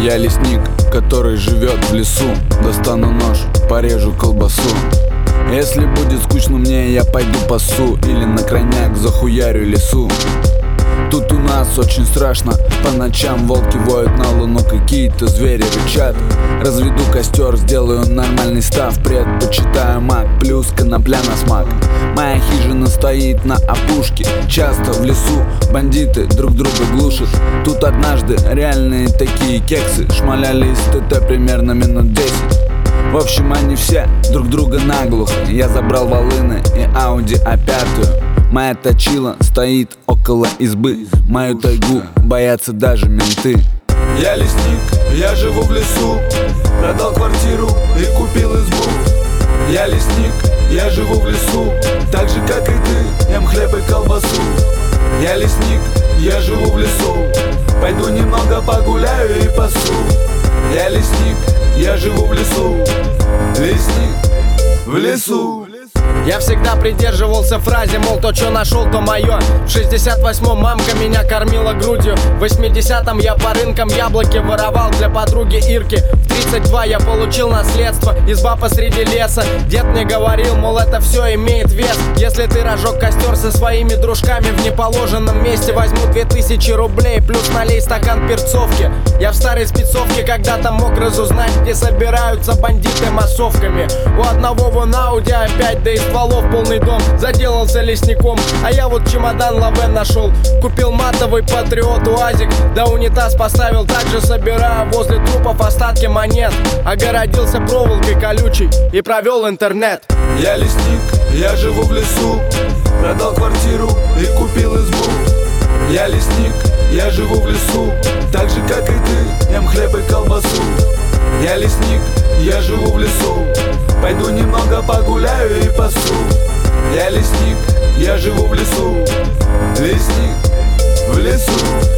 Я лесник, который живет в лесу. Достану нож, порежу колбасу. Если будет скучно мне, я пойду пасу или на крайняк захуярю лесу. Тут у нас очень страшно. По ночам волки воют на луну, какие-то звери рычат. Разведу костер, сделаю нормальный став. Предпочитаю мак плюс конопля на смак. Моя хижина стоит на опушке. Часто в лесу бандиты друг друга глушат. Тут однажды реальные такие кексы шмаляли из ТТ примерно минут 10. В общем, они все друг друга наглухо. Я забрал волыны и Ауди А5. Моя точила стоит около избы. Мою тайгу боятся даже менты. Я лесник, я живу в лесу. Продал квартиру и купил избу. Я лесник, я живу в лесу. Так же как и ты, ем хлеб и колбасу. Я лесник, я живу в лесу. Пойду немного погуляю и пасу. Я лесник, я живу в лесу. Лесник в лесу. Я всегда придерживался фразе, мол, то, что нашел, то мое. В 68-м мамка меня кормила грудью. В 80-м я по рынкам яблоки воровал для подруги Ирки. В 32 я получил наследство, изба посреди леса. Дед мне говорил, мол, это все имеет вес. Если ты разжег костер со своими дружками в неположенном месте, возьму 2000 рублей, плюс налей стакан перцовки. Я в старой спецовке когда-то мог разузнать, где собираются бандиты массовками. У одного вон Ауди опять, да и стволов полный дом. Заделался лесником, а я вот чемодан Лавен нашел. Купил матовый патриот УАЗик, да унитаз поставил. Также собираю возле трупов остатки монет. Огородился проволокой колючей и провел интернет. Я лесник, я живу в лесу. Продал квартиру и купил избу. Я лесник, я живу в лесу. Так же как и ты, ем хлеб и колбасу. Я лесник, я живу в лесу. Пойду немного погуляю и пасу. Я лесник, я живу в лесу. Лесник в лесу.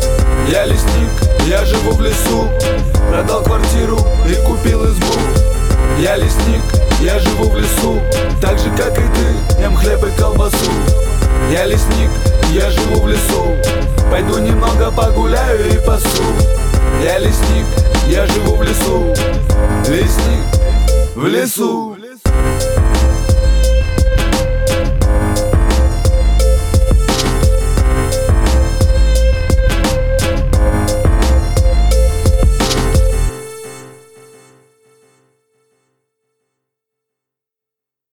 Я лесник, я живу в лесу. Продал квартиру и купил избу. Я лесник, я живу в лесу. Так же как и ты, ем хлеб и колбасу. Я лесник, я живу в лесу. Пойду немного погуляю и пасу. Я лесник, я живу в лесу. Лесник в лесу.